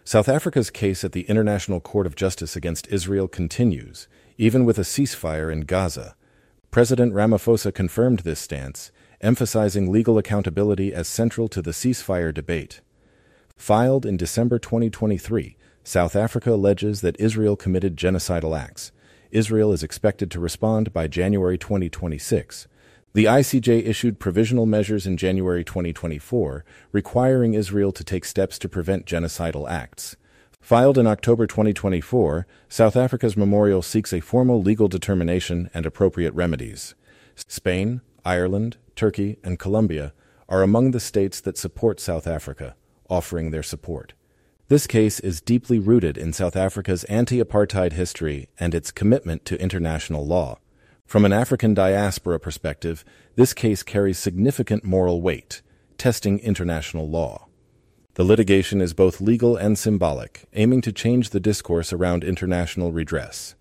South Africa's case at the International Court of Justice against Israel continues, even with a ceasefire in Gaza. President Ramaphosa confirmed this stance, emphasizing legal accountability as central to the ceasefire debate. Filed in December 2023, South Africa alleges that Israel committed genocidal acts. Israel is expected to respond by January 2026. The ICJ issued provisional measures in January 2024, requiring Israel to take steps to prevent genocidal acts. Filed in October 2024, South Africa's memorial seeks a formal legal determination and appropriate remedies. Spain, Ireland, Turkey, and Colombia are among the states that support South Africa, offering their support. This case is deeply rooted in South Africa's anti-apartheid history and its commitment to international law. From an African diaspora perspective, this case carries significant moral weight, testing international law. The litigation is both legal and symbolic, aiming to change the discourse around international redress.